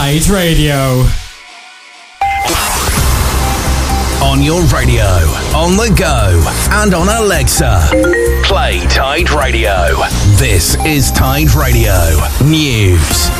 Tide Radio. On your radio, on the go, and on Alexa. Play Tide Radio. This is Tide Radio News.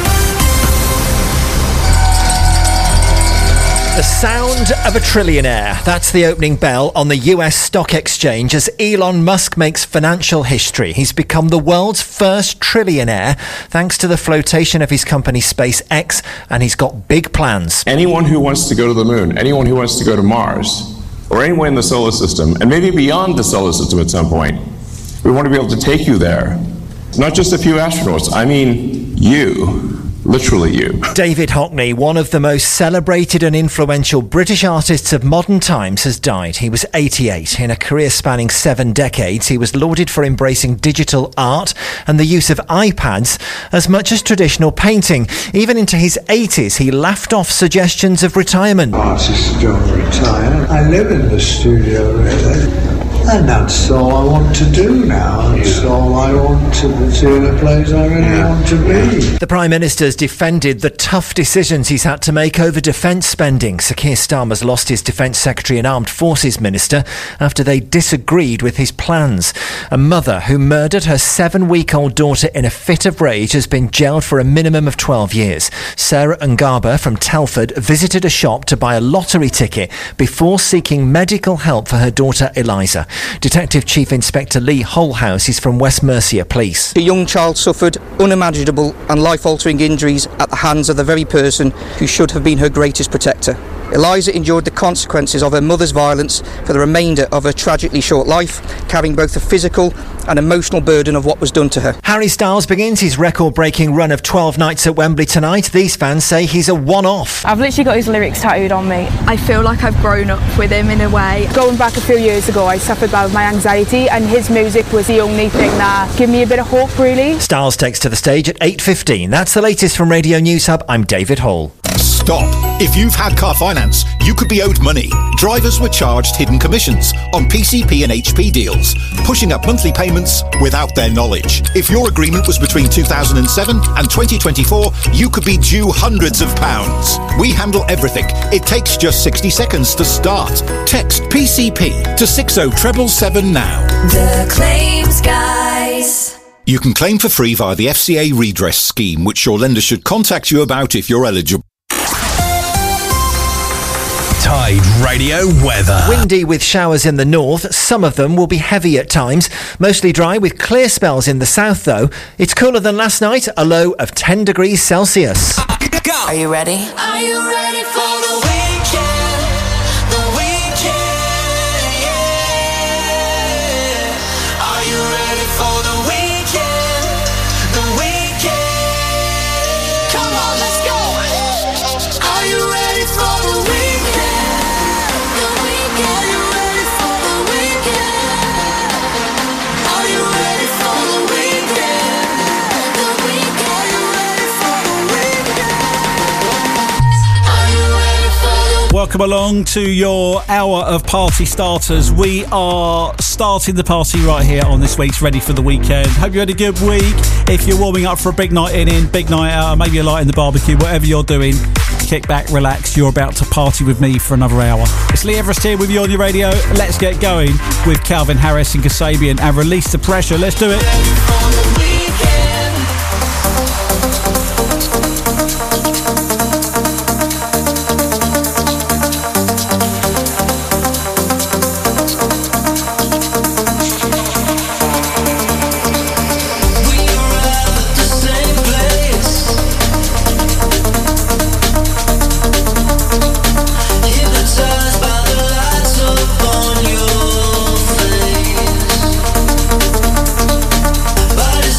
The sound of a trillionaire. That's the opening bell on the US stock exchange as Elon Musk makes financial history. He's become the world's first trillionaire thanks to the flotation of his company SpaceX, and he's got big plans. Anyone who wants to go to the moon, anyone who wants to go to Mars, or anywhere in the solar system, and maybe beyond the solar system at some point, we want to be able to take you there. Not just a few astronauts, I mean you. Literally you. David Hockney, one of the most celebrated and influential British artists of modern times, has died. He was 88. In a career spanning 7 decades, he was lauded for embracing digital art and the use of iPads as much as traditional painting. Even into his 80s, he laughed off suggestions of retirement. Artists don't retire. I live in the studio, really. And that's all I want to do now. That's all I want to do, the place I really want to be. The Prime Minister's defended the tough decisions he's had to make over defence spending. Sir Keir Starmer's lost his Defence Secretary and Armed Forces Minister after they disagreed with his plans. A mother who murdered her 7-week-old daughter in a fit of rage has been jailed for a minimum of 12 years. Sarah Ngaba from Telford visited a shop to buy a lottery ticket before seeking medical help for her daughter Eliza. Detective Chief Inspector Lee Holhouse is from West Mercia Police. The young child suffered unimaginable and life-altering injuries at the hands of the very person who should have been her greatest protector. Eliza endured the consequences of her mother's violence for the remainder of her tragically short life, carrying both the physical and emotional burden of what was done to her. Harry Styles begins his record-breaking run of 12 nights at Wembley tonight. These fans say he's a one-off. I've literally got his lyrics tattooed on me. I feel like I've grown up with him in a way. Going back a few years ago, I suffered with my anxiety, and his music was the only thing that gave me a bit of hope, really. Styles takes to the stage at 8:15. That's the latest from Radio News Hub. I'm David Hall. Stop. If you've had car finance, you could be owed money. Drivers were charged hidden commissions on PCP and HP deals, pushing up monthly payments without their knowledge. If your agreement was between 2007 and 2024, you could be due hundreds of pounds. We handle everything. It takes just 60 seconds to start. Text PCP to 60777 now. The Claims Guys. You can claim for free via the FCA redress scheme, which your lender should contact you about if you're eligible. Tide Radio weather. Windy with showers in the north. Some of them will be heavy at times. Mostly dry with clear spells in the south, though. It's cooler than last night, a low of 10 degrees Celsius. Are you ready? Are you ready for the weekend? The weekend, yeah. Are you ready for the weekend? The weekend. Come on, let's go. Are you ready for the weekend? Welcome along to your hour of party starters. We are starting the party right here on this week's Ready for the Weekend. Hope you had a good week. If you're warming up for a big night in, big night out, maybe you're lighting the barbecue, whatever you're doing, kick back, relax. You're about to party with me for another hour. It's Lee Everest here with you on your radio. Let's get going with Calvin Harris and Kasabian and Release the Pressure. Let's do it. But it's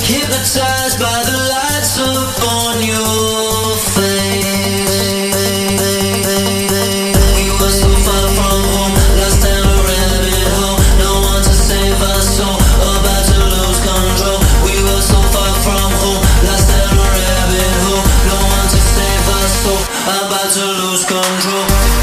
Hypnotized by the lights upon your face. We were so far from home, lost down a rabbit hole. No one to save us, so about to lose control. We were so far from home, lost down a rabbit hole. No one to save us, so about to lose control.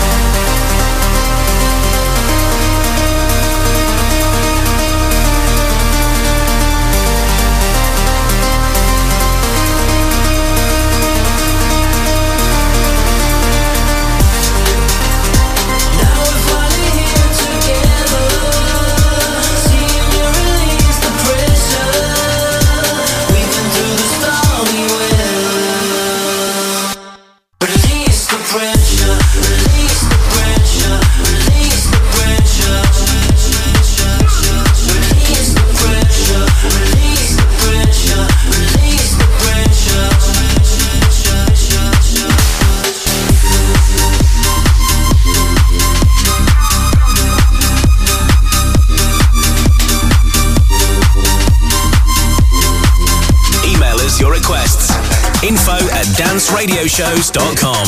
danceradioshows.com.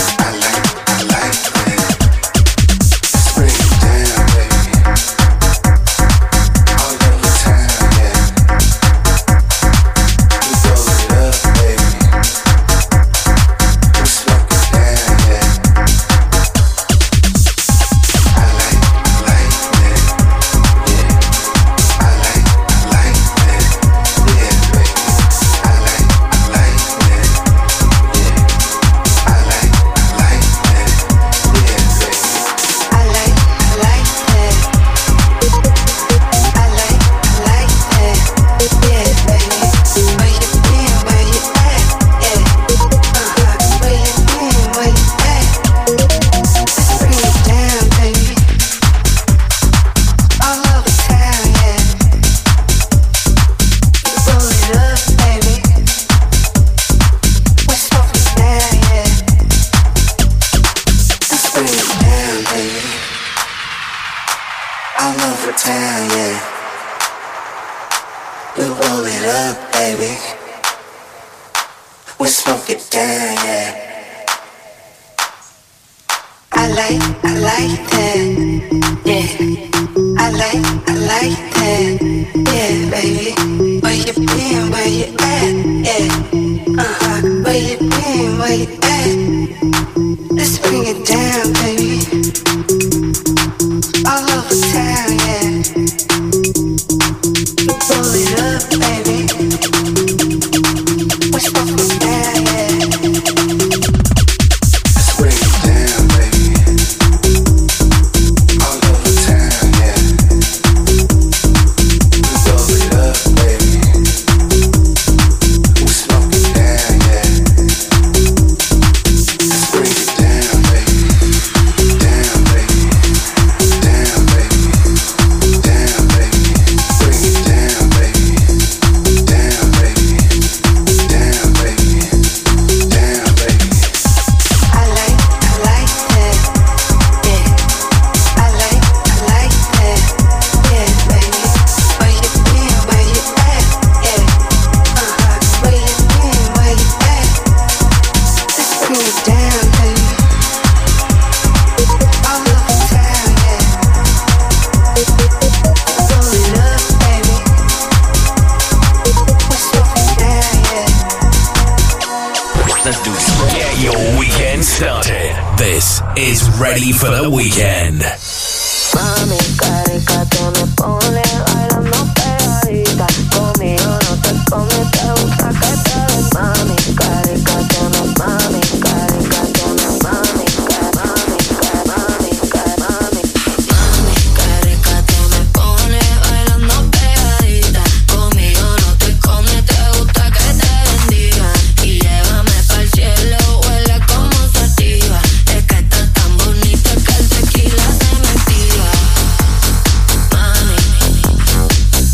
Ready for the weekend. Mami, carica, que me pone bailando pegadita. Conmigo no te comes, te gusta que te den. Mami, carica, que me mami, carica, que me mami, que mami, que mami, que mami. Mami, carica, que me pone bailando pegadita. Conmigo no te comes, te gusta que te bendigan. Y llévame pa'l cielo, huele como sativa. Es que estás tan bonita que el tequila se me activa. Mami,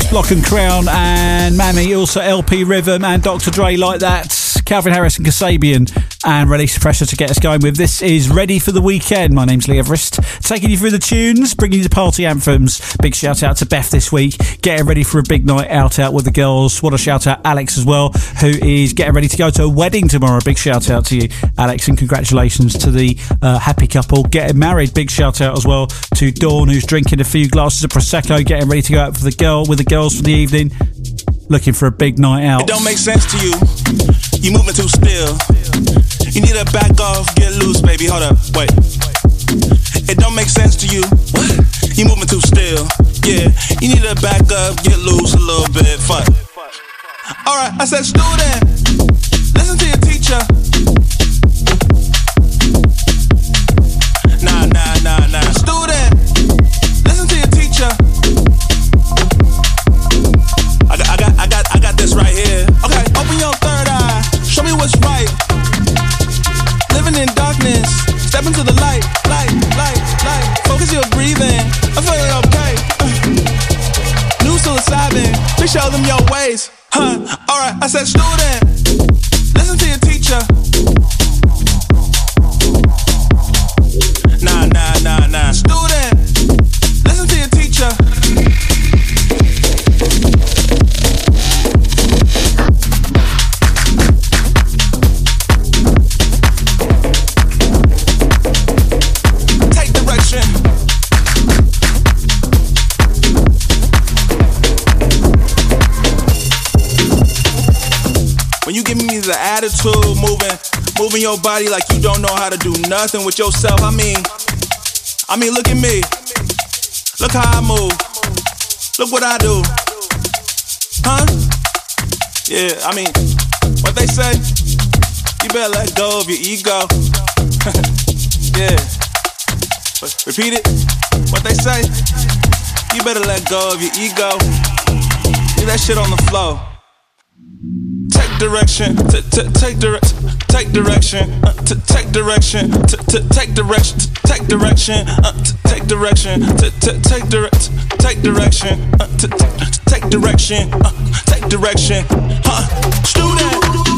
Block and Crown and Mammy, also LP Rhythm and Dr. Dre Like That, Calvin Harris and Kasabian, and Release Pressure to get us going with This Is Ready for the Weekend. My name's Lee Everest, taking you through the tunes, bringing you the party anthems. Big shout out to Beth this week, getting ready for a big night out with the girls. Want to shout out Alex as well, who is getting ready to go to a wedding tomorrow. Big shout out to you, Alex, and congratulations to the happy couple getting married. Big shout out as well to Dawn, who's drinking a few glasses of Prosecco, getting ready to go out with the girls for the evening, looking for a big night out. It don't make sense to you. You moving too still. You need to back off, get loose, baby. Hold up, wait. It don't make sense to you. What? You moving too still. Yeah, you need to back up, get loose a little bit. Fuck. Alright, I said, student, listen to your teacher. Nah. Student, listen to your teacher. I got this right here. Okay, open your third eye. Show me what's right. Living in darkness. Step into the light. Focus your breathing. I feel it okay. New psilocybin. Please show them your ways. Alright, I said, student, listen to your teacher. Nah. Student, listen to your teacher. Take direction. When you give me the attitude, moving your body like you don't know how to do nothing with yourself. I mean, look at me. Look how I move. Look what I do. Huh? Yeah, I mean, what they say? You better let go of your ego. Yeah. But repeat it. What they say? You better let go of your ego. Leave that shit on the floor. Take direction, take direction, take direction, take direction, take direction, take direction, take direction, take direction, take direction, take direction, take direction. Student,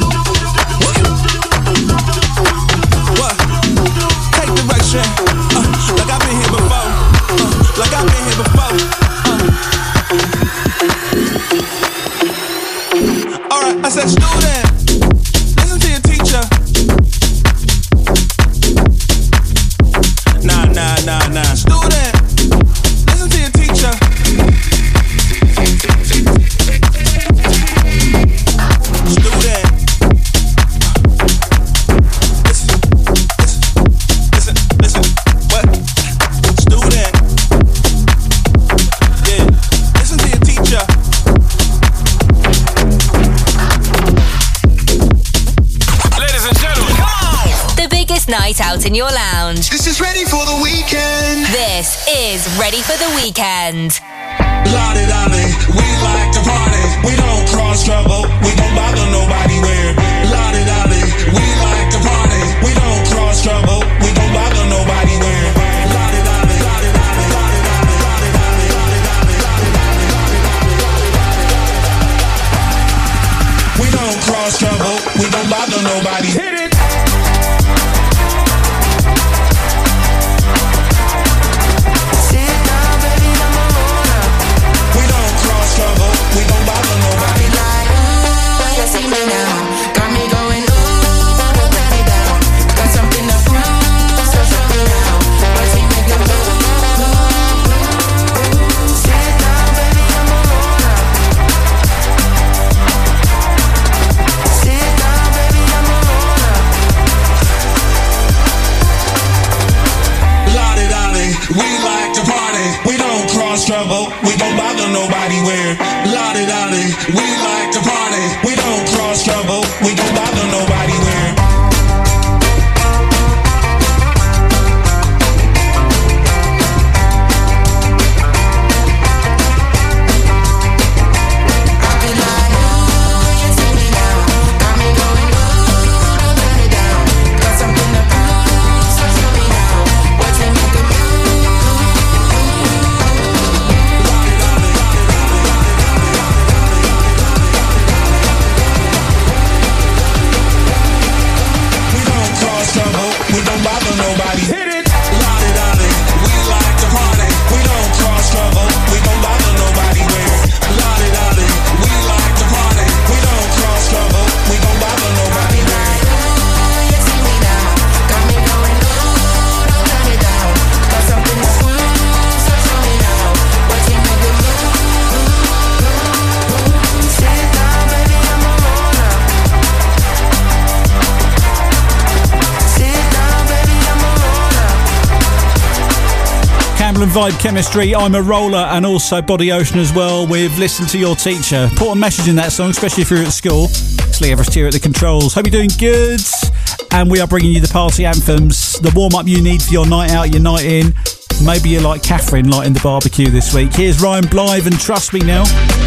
what? Take direction. Like I've been here before. Like I've been here before. Alright, I said, student, listen to your teacher. Nah. Student, listen to your teacher. Student, listen. What? Student, yeah, listen to your teacher. Night out in your lounge. This is ready for the weekend. This is Ready for the Weekend. La-di-da-di, we like to party. We don't cross trouble. We don't bother nobody where. La-di-da-di, we like to party. We don't cross trouble. We don't bother nobody where. La-di-da-di, la-di-da-di, la-di-da-di, la-di-da-di, la-di-da-di. We don't cross trouble. We don't bother nobody. Hit it. We don't bother nobody. Like, you see me now. Got me going, turn it down. Got something to prove, so show me now. Watch me make it move. Sit down, baby, I'm a roller. Sit down, baby, I'm a roller. La-di-da-di, we like to party. We don't cross trouble. We don't bother nobody where. La-di-da-di, we like to party. We don't cross trouble. We don't bother nobody where. Soul and Vibe Chemistry, I'm a Roller, and also Body Ocean as well with Listen to Your Teacher. Important message in that song, especially if you're at school. It's Lee Everest here at the controls. Hope you're doing good. And we are bringing you the party anthems, the warm-up you need for your night out, your night in. Maybe you're like Catherine, lighting the barbecue this week. Here's Ryan Blythe and Trust Me Now.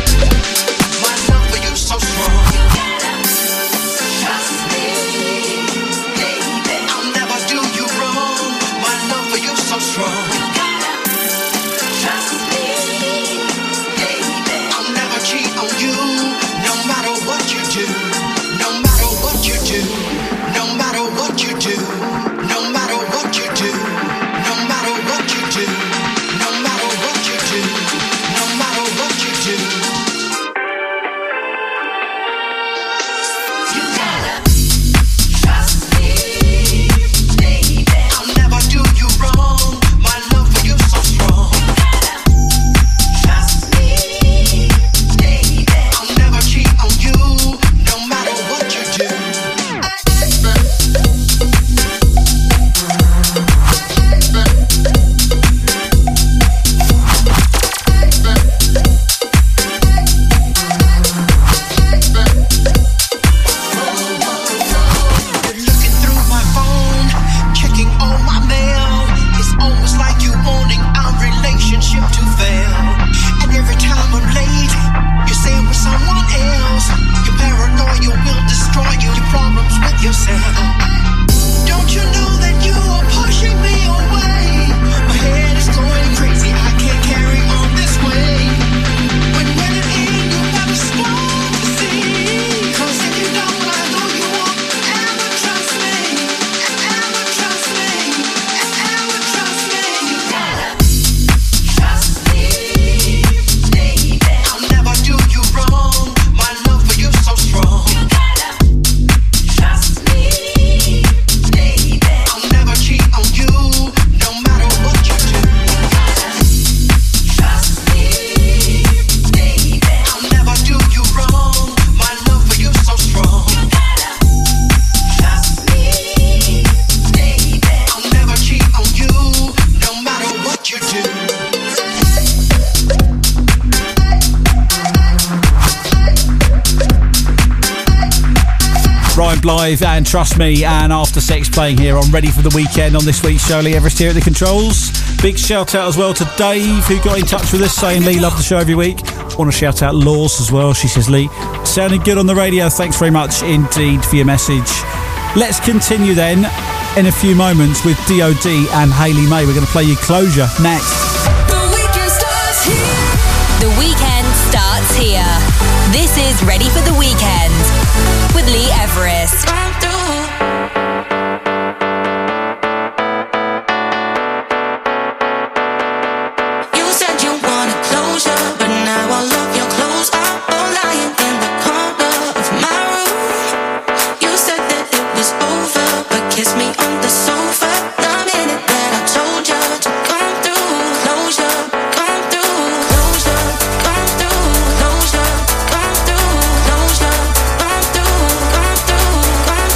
Blythe and Trust Me, and After Sex playing here on Ready for the Weekend on this week's show. Lee Everest here at the controls. Big shout out as well to Dave, who got in touch with us saying Lee, love the show every week. Want to shout out Laws as well. She says, Lee, sounding good on the radio. Thanks very much indeed for your message. Let's continue then in a few moments with DOD and Hayley May. We're going to play you Closure next. The weekend starts here. The weekend starts here. This is Ready for the Weekend with Lee Everest. You said you wanted closure, but now all of your clothes are all lying in the corner of my room. You said that it was over, but kiss me on the sofa the minute that I told you to come through. Closure, come through. Closure, come through. Closure, come through. Closure, come through. Come through. Come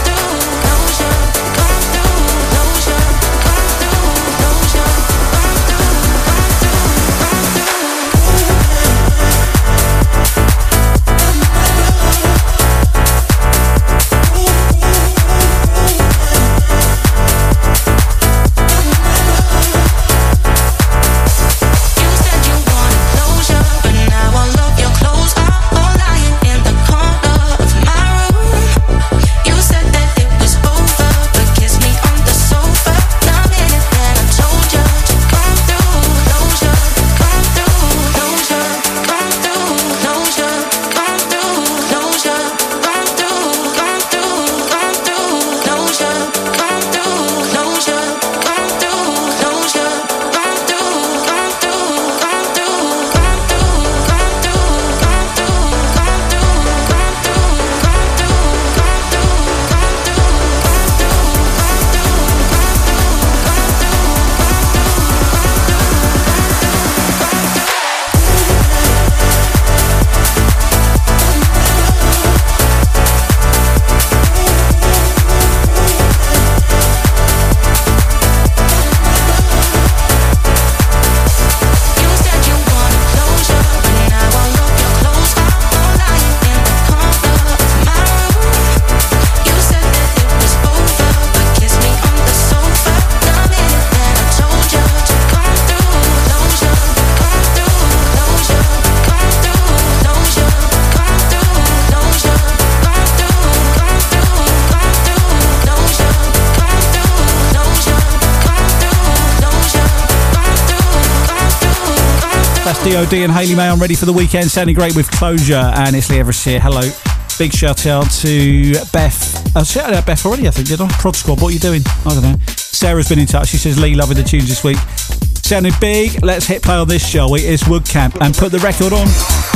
That's DOD and Hayley May on Ready for the Weekend, sounding great with Closure. And it's Lee Everest here. Hello. Big shout out to Beth. I shouted out Beth already, I think, did I? Prod Squad, what are you doing? I don't know. Sarah's been in touch. She says, Lee, loving the tunes this week. Sounding big. Let's hit play on this, shall we? It's Woodcamp and put the record on.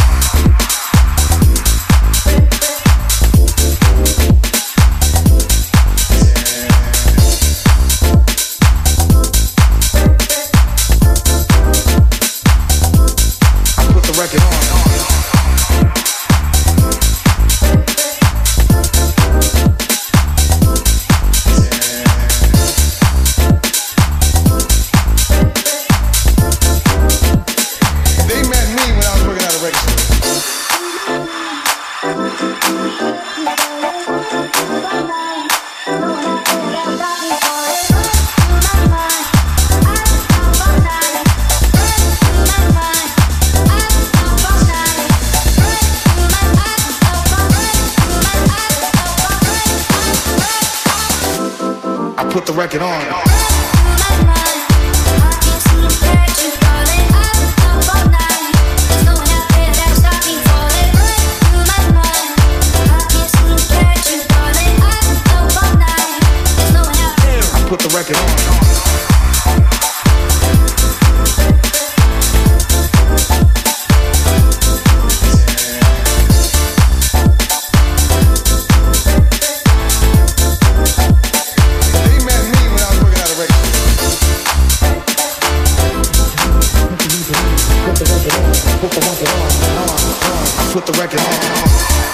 Put the record on. Put the record on. Put the record on.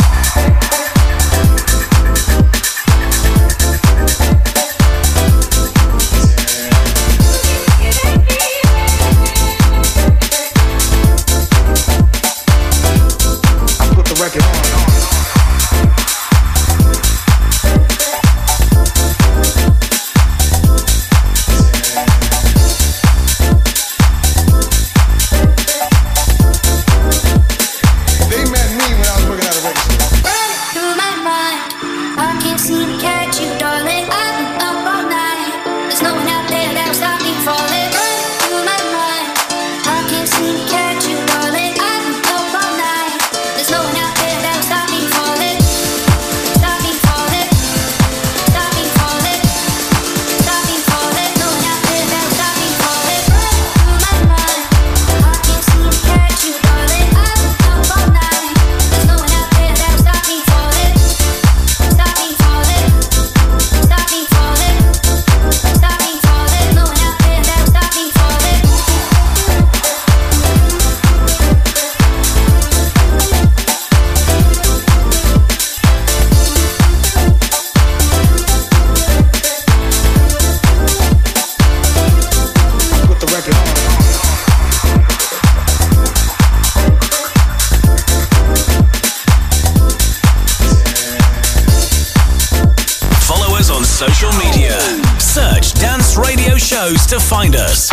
Social media. Search Dance Radio Shows to find us.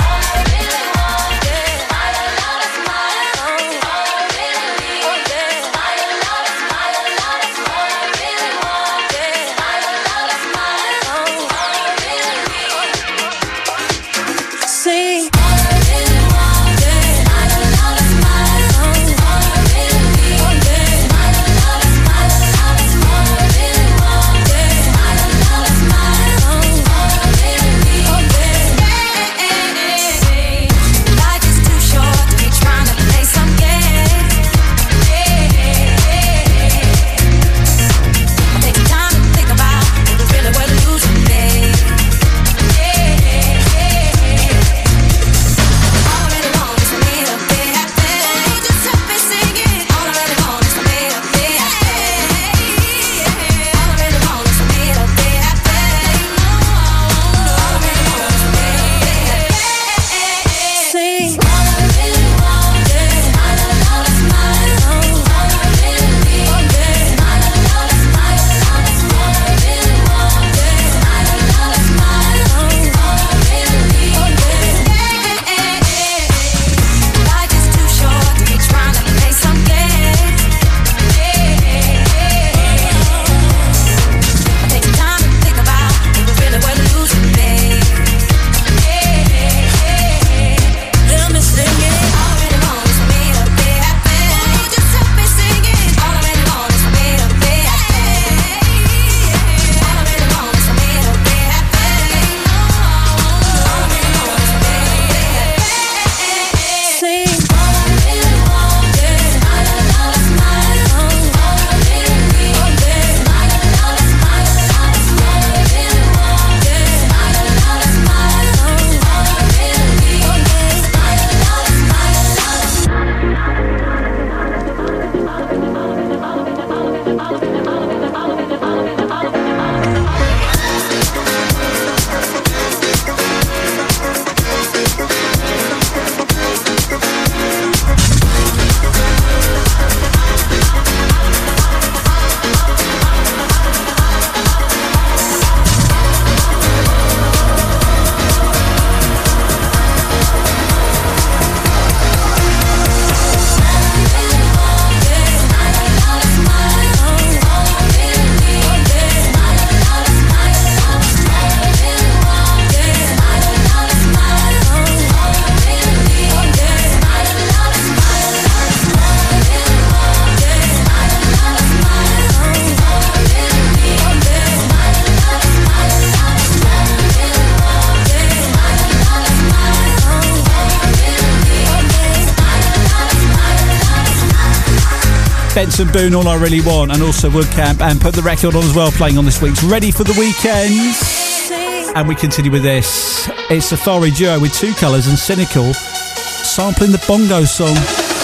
Benson Boone, All I Really Want, and also Woodcamp, and put the record on as well, playing on this week's Ready for the Weekend. And we continue with this. It's Safari Duo with Two Colours and Cynical, sampling the Bongo song.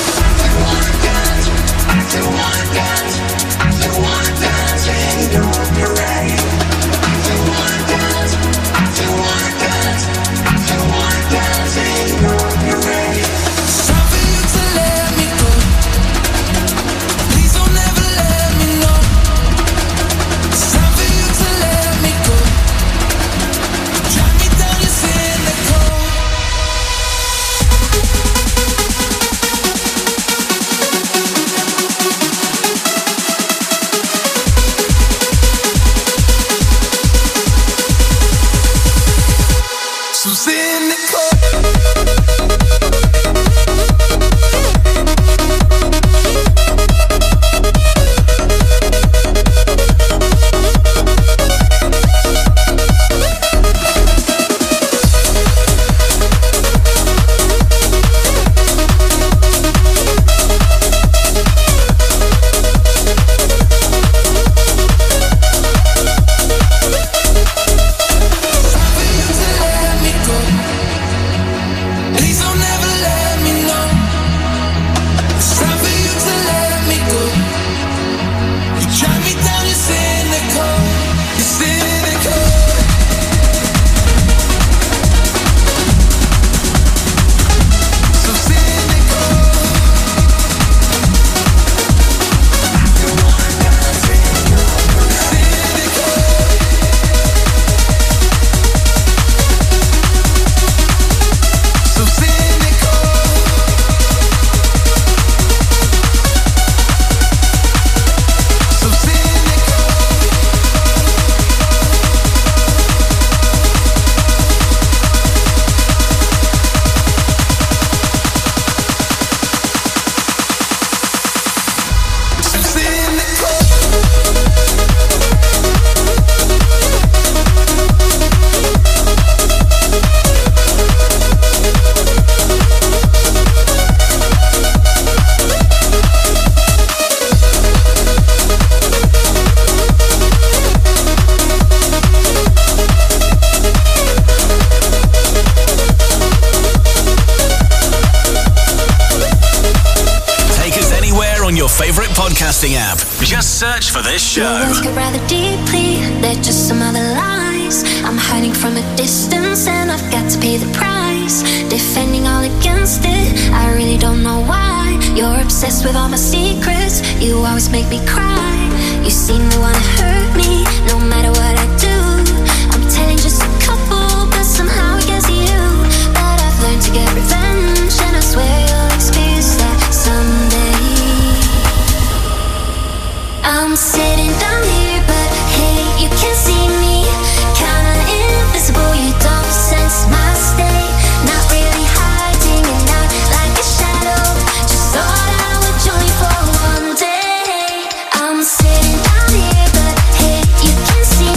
App. Just search for this show. Your words cut rather deeply, they're just some other lies. I'm hiding from a distance and I've got to pay the price. Defending all against it, I really don't know why. You're obsessed with all my secrets, you always make me cry. You seem to wanna hurt me, no matter what I do. I'm telling just a couple, but somehow it gets you. But I've learned to get revenge, and I swear you'll experience that someday. I'm sitting down here, but hey, you can't see me. Kinda invisible, you don't sense my state. Not really hiding and not like a shadow. Just thought I would join for one day. I'm sitting down here, but hey, you can't see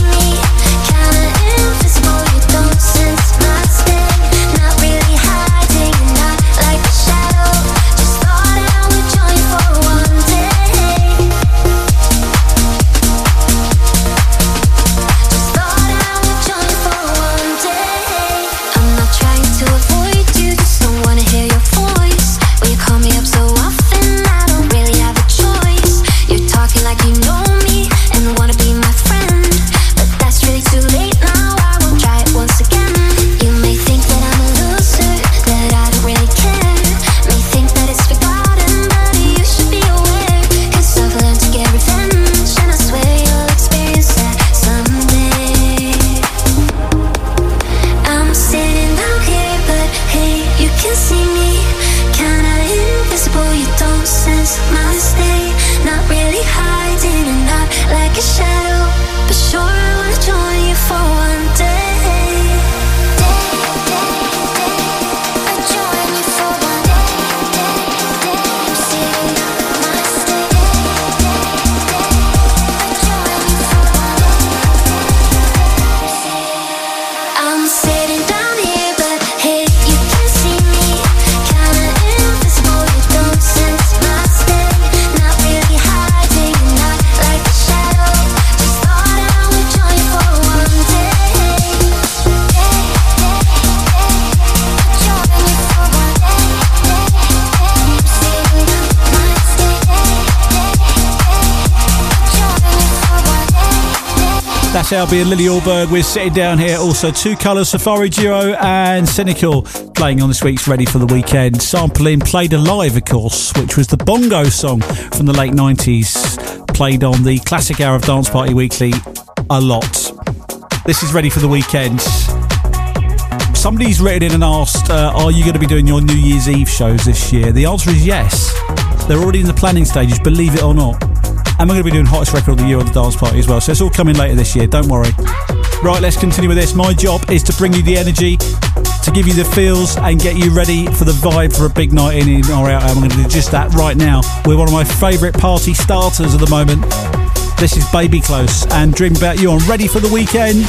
That's Albie and Lily Allberg. We're sitting down here. Also, Two Colours, Safari Duo and Cynical playing on this week's Ready for the Weekend. Sampling Played Alive, of course, which was the bongo song from the late 90s. Played on the classic hour of Dance Party Weekly a lot. This is Ready for the Weekend. Somebody's written in and asked, are you going to be doing your New Year's Eve shows this year? The answer is yes. They're already in the planning stages, believe it or not. And we're going to be doing Hottest Record of the Year on the Dance Party as well. So it's all coming later this year, don't worry. Right, let's continue with this. My job is to bring you the energy, to give you the feels and get you ready for the vibe for a big night in or out. I'm going to do just that right now. We're one of my favourite party starters at the moment. This is Baby Close and Dream About You on Ready for the Weekend.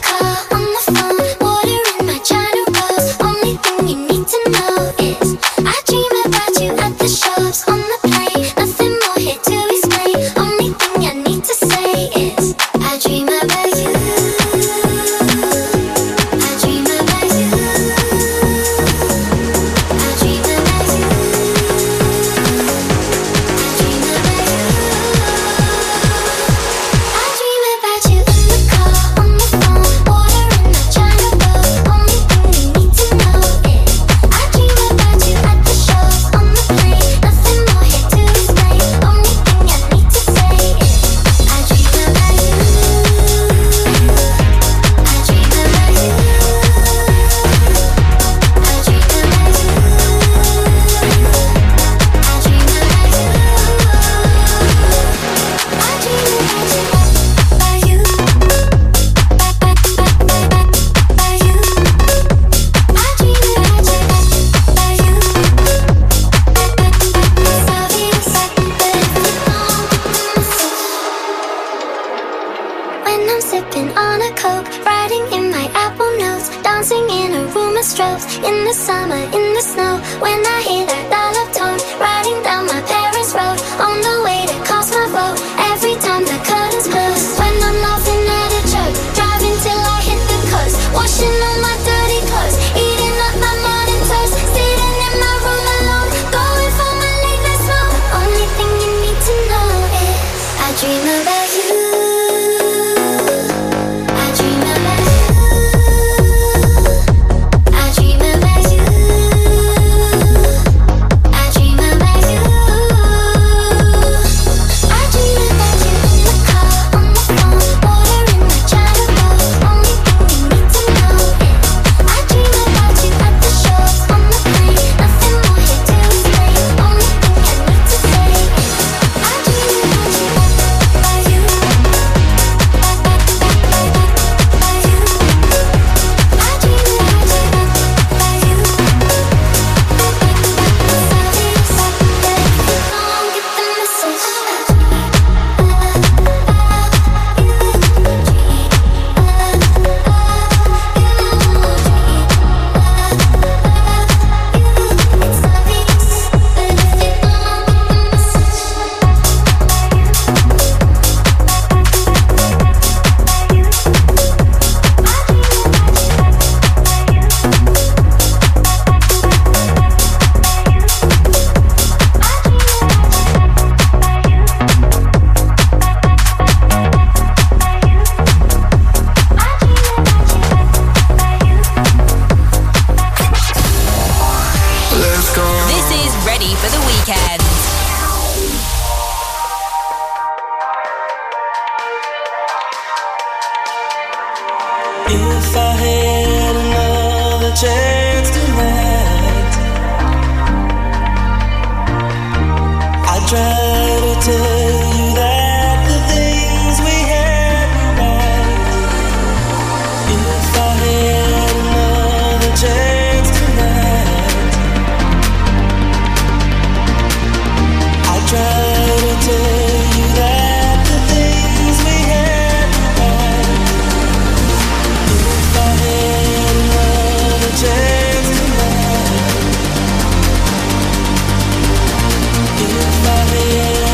If I had another chance tonight, I'd try to tell you that the things we had were right. If I had another chance tonight, I'd try to tell you that the things we had were right. If I had another chance tonight, if I had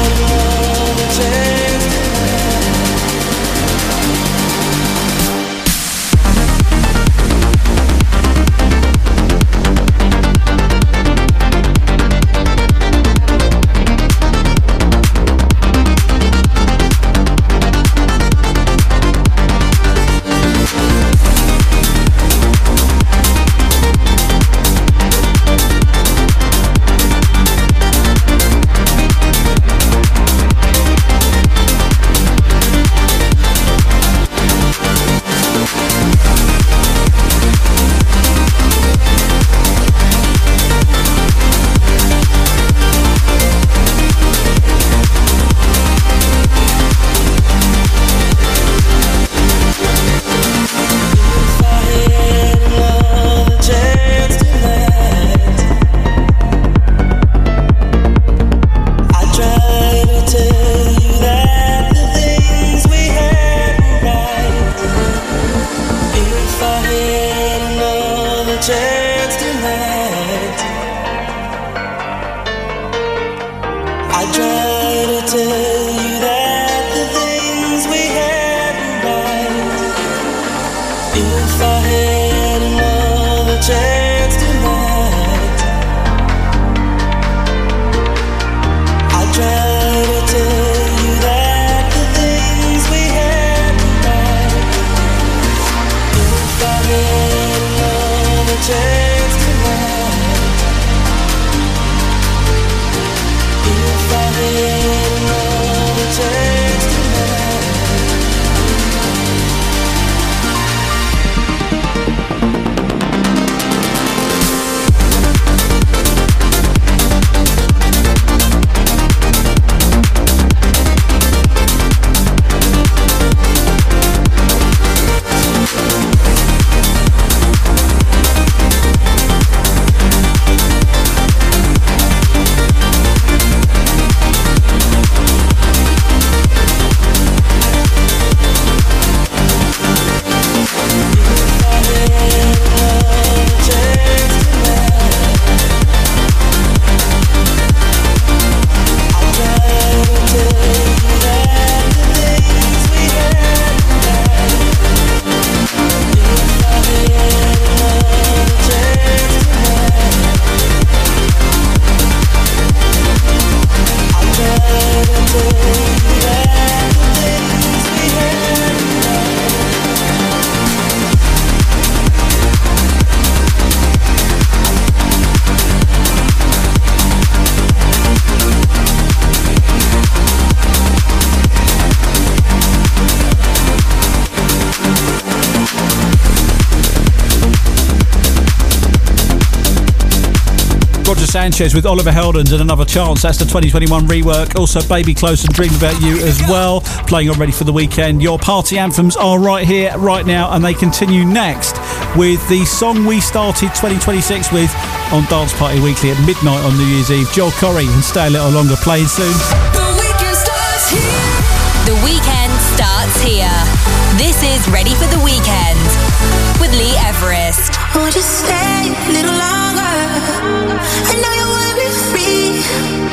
Sanchez with Oliver Heldens and Another Chance. That's the 2021 rework. Also Baby Close and Dream About You as well. Playing on Ready for the Weekend. Your party anthems are right here, right now, and they continue next with the song we started 2026 with on Dance Party Weekly at midnight on New Year's Eve. Joel Corry and Stay a Little Longer, playing soon. The weekend starts here. The weekend starts here. This is Ready for the Weekend with Lee Everest. Won't you stay a little longer? I know you wanna be free.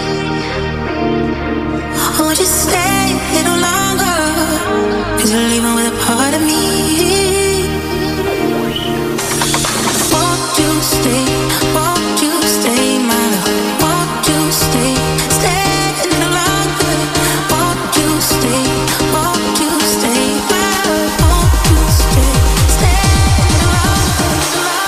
Won't you stay a little longer? 'Cause you're leaving with a part of me. Won't you stay? Won't you stay, my love? Won't you stay? Stay a little longer. Won't you stay? Won't you stay, my love? Won't you stay? Stay a little longer.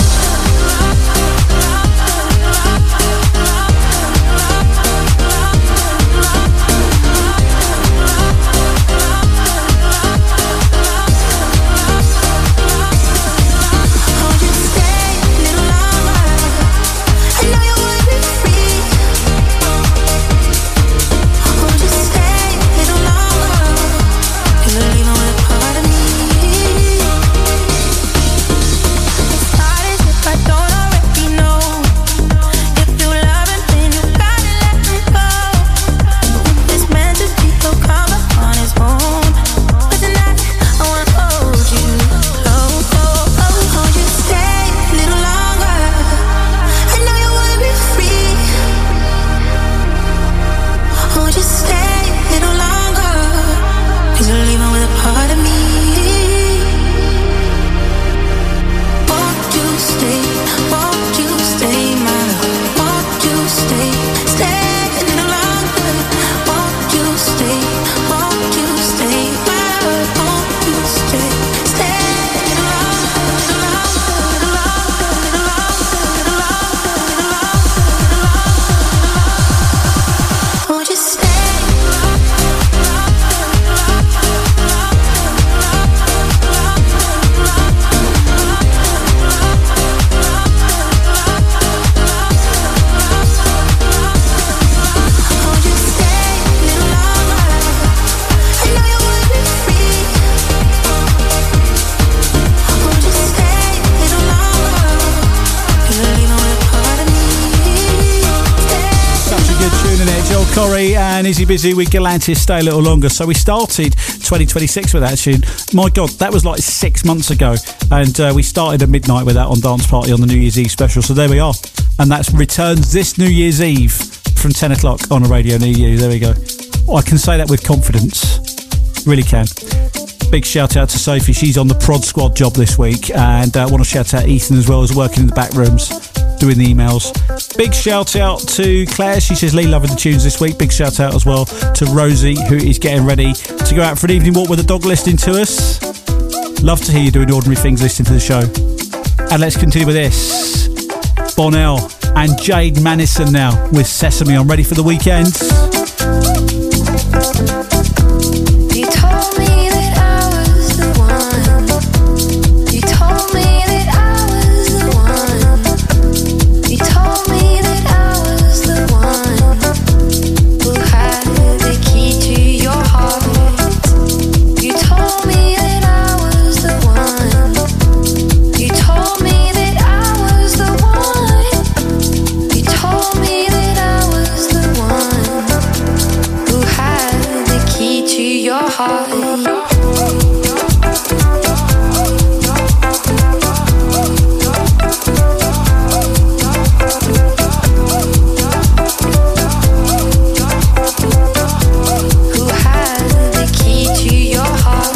Corry and Izzy Busy with Galantis, Stay a Little Longer. So we started 2026 with that tune. My God, that was like 6 months ago. And we started at midnight with that on Dance Party on the New Year's Eve special. So there we are. And that returns this New Year's Eve from 10 o'clock on a radio near you. There we go. Oh, I can say that with confidence. Really can. Big shout out to Sophie. She's on the Prod Squad job this week. And I want to shout out Ethan as well, as working in the back rooms, doing the emails. Big shout out to Claire. She says Lee loving the tunes this week. Big shout out as well to Rosie, who is getting ready to go out for an evening walk with a dog, listening to us. Love to hear you doing ordinary things, listening to the show. And let's continue with this. Bonnell and Jade Manison now with Sesame on Ready for the Weekend. You told me that I was the one. You told me that I was the one. You told me that I was the one who had the key to your heart. You told me that I was the one. You told me that I was the one. You told me that I was the one who had the key to your heart. Who had the key to your heart?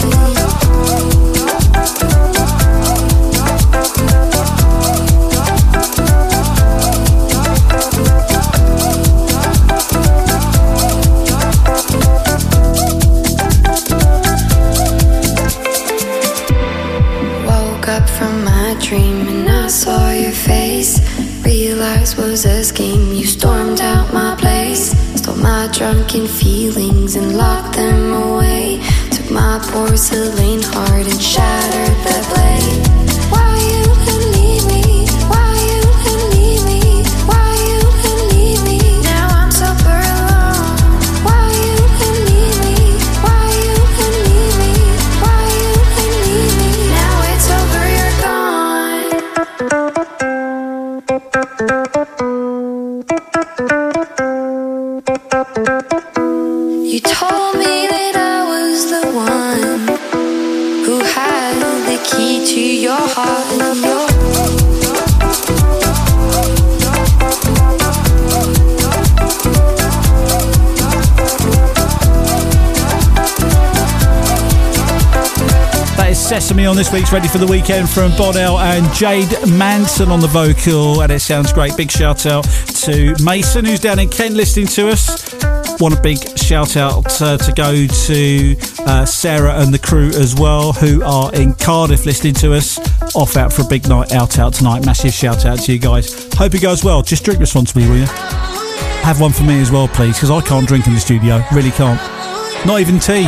Woke up from my dream and I saw your face. Realized was a scheme. You stormed out my place, stole my drunken feelings and locked them away. Took my porcelain heart and shattered the blade. Why you didn't leave me? Why you didn't leave me? Why you didn't You told me that I was the one who had the key to your heart and your That is Sesame on this week's Ready for the Weekend from Bodell and Jade Manson on the vocal, and it sounds great. Big shout out to Mason, who's down in Kent listening to us. Want a big shout out to go to Sarah and the crew as well, who are in Cardiff listening to us. Off out for a big night out tonight. Massive shout out to you guys. Hope it goes well. Just drink responsibly, will you? Have one for me as well, please, because I can't drink in the studio. Really can't. Not even tea.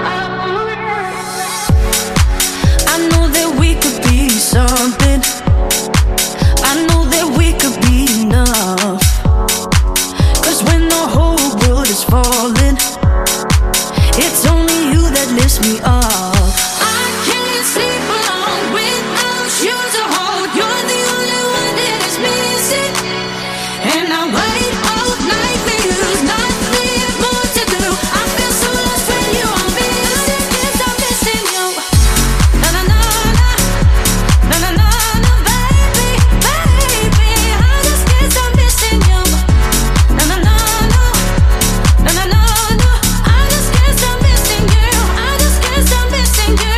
something. I know that we could be enough. 'Cause when the whole world is falling, it's only you that lifts me up. I can't sleep alone without you to hold. You're the only one that is missing. And I wait all night for you. There's nothing more to do. I feel so lost when you are missing. 'Cause I'm missing you. Na na na na. Na na na na, baby, baby. I just guess I'm missing you. Na na na na. Na na na na. I just guess I'm missing you. I just guess I'm missing you.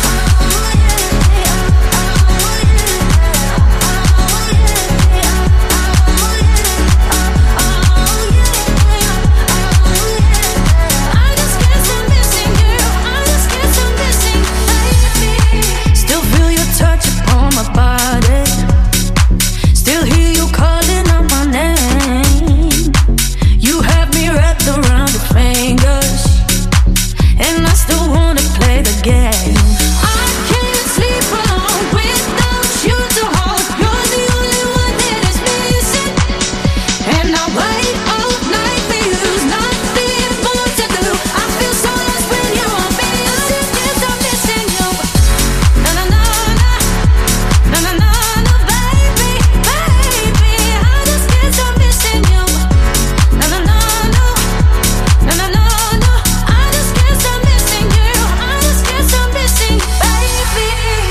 Still feel your touch upon my body. Still hear you calling out my name. You have me wrapped around your fingers, and I still wanna play the game. I can't sleep alone without you to hold. You're the only one that is missing. And I wait all night for you. There's nothing more to do. I feel so lost when you are missing. 'Cause I'm missing you. Na na na na. Na na na na, baby, baby. I just guess I'm missing you. Na na na na. Na na na na. I just guess I'm missing you. I just guess I'm missing you, baby,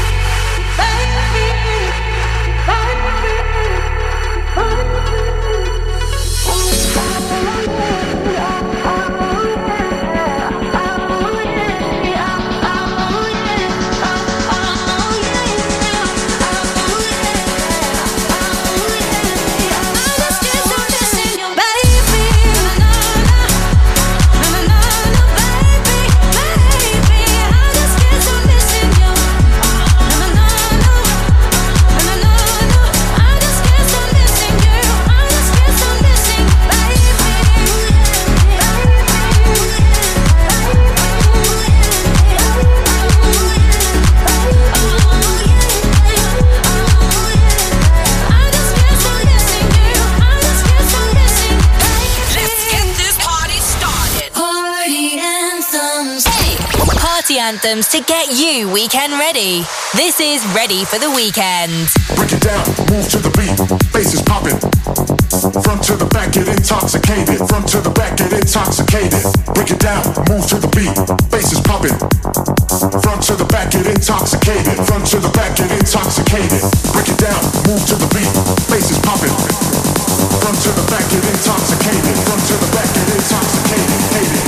Party anthems to get you weekend ready. This is Ready for the Weekend. Break it down, move to the beat, bass is popping. Front to the back, get intoxicated. Front to the back, get intoxicated. Break it down, move to the beat, bass is popping. Front to the back, get intoxicated. Front to the back, get intoxicated. Break it down, move to the beat, bass is popping. Front to the back, get intoxicated. Front to the back, get intoxicated.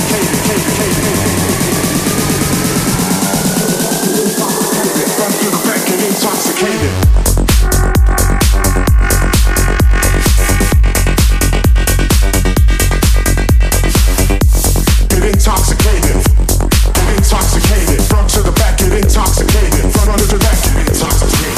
Front to the back, get intoxicated. Get intoxicated. Get intoxicated. Front to the back, get intoxicated. Front to the back, get intoxicated.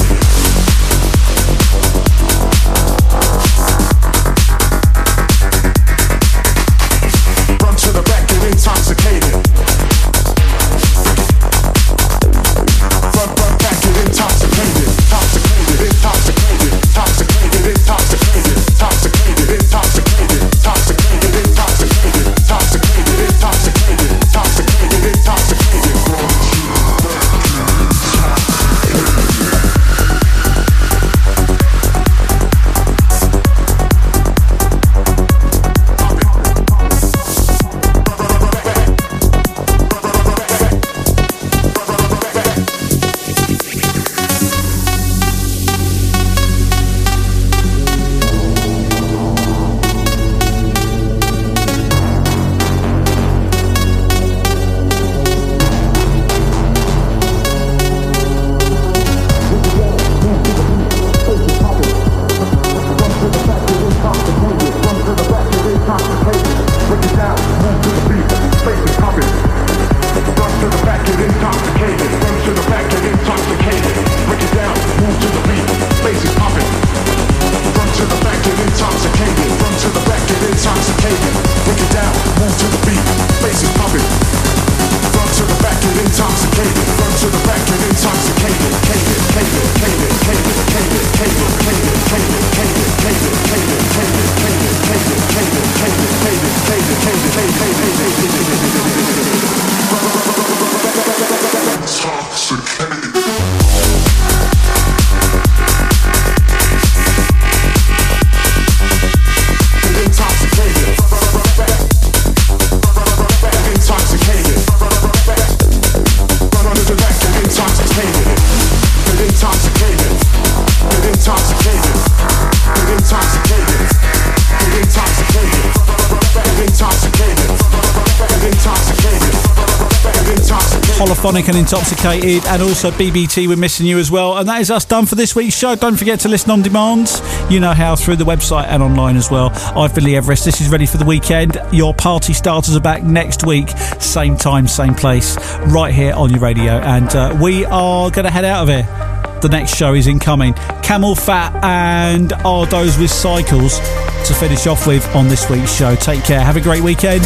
Polyphonic and Intoxicated, and also BBT, We're Missing You as well. And that is us done for this week's show. Don't forget to listen on demand. You know how, through the website and online as well. I've been Lee Everest. This is Ready for the Weekend. Your party starters are back next week. Same time, same place, right here on your radio. And we are going to head out of here. The next show is incoming. Camel Fat and Ardos with Cycles to finish off with on this week's show. Take care. Have a great weekend.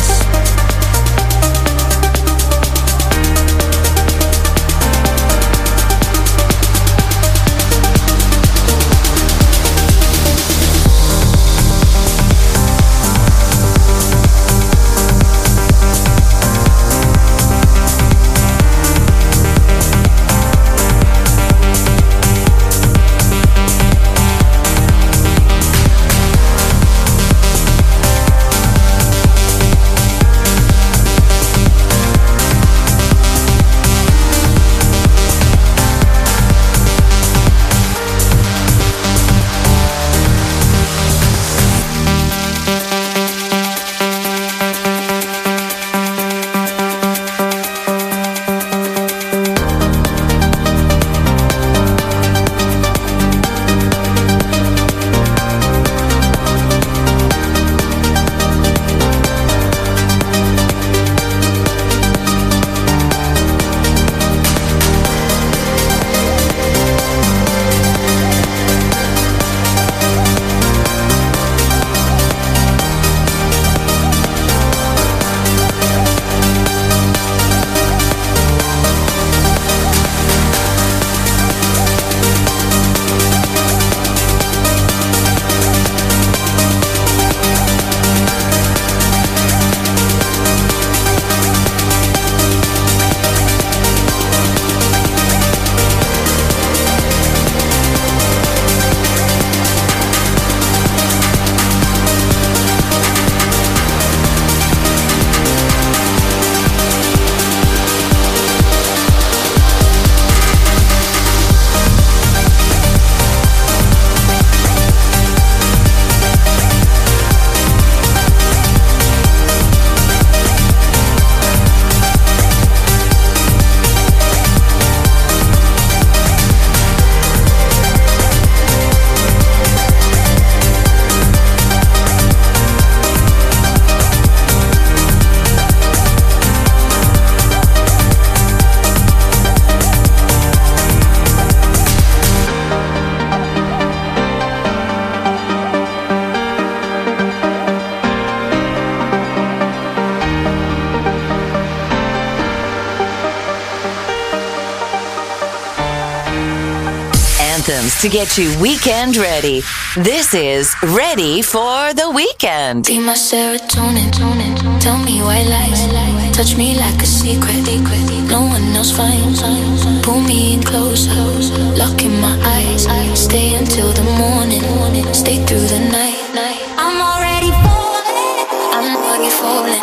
To get you weekend ready. This is Ready for the Weekend. Be my serotonin, tell me white lies, touch me like a secret, no one else finds. Pull me in closer, lock in my eyes, stay until the morning, stay through the night. I'm already falling, I'm already falling,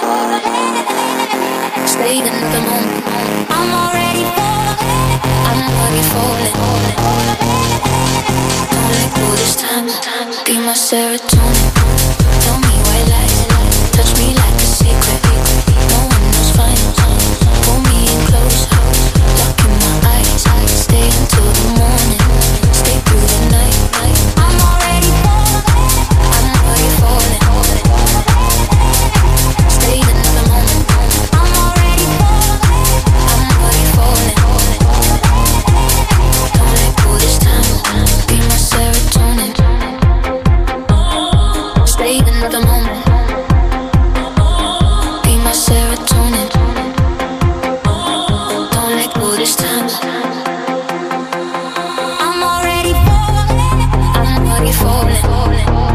stay in the moment. I'm already falling, I'm already falling. Don't let go this time, be my serotonin.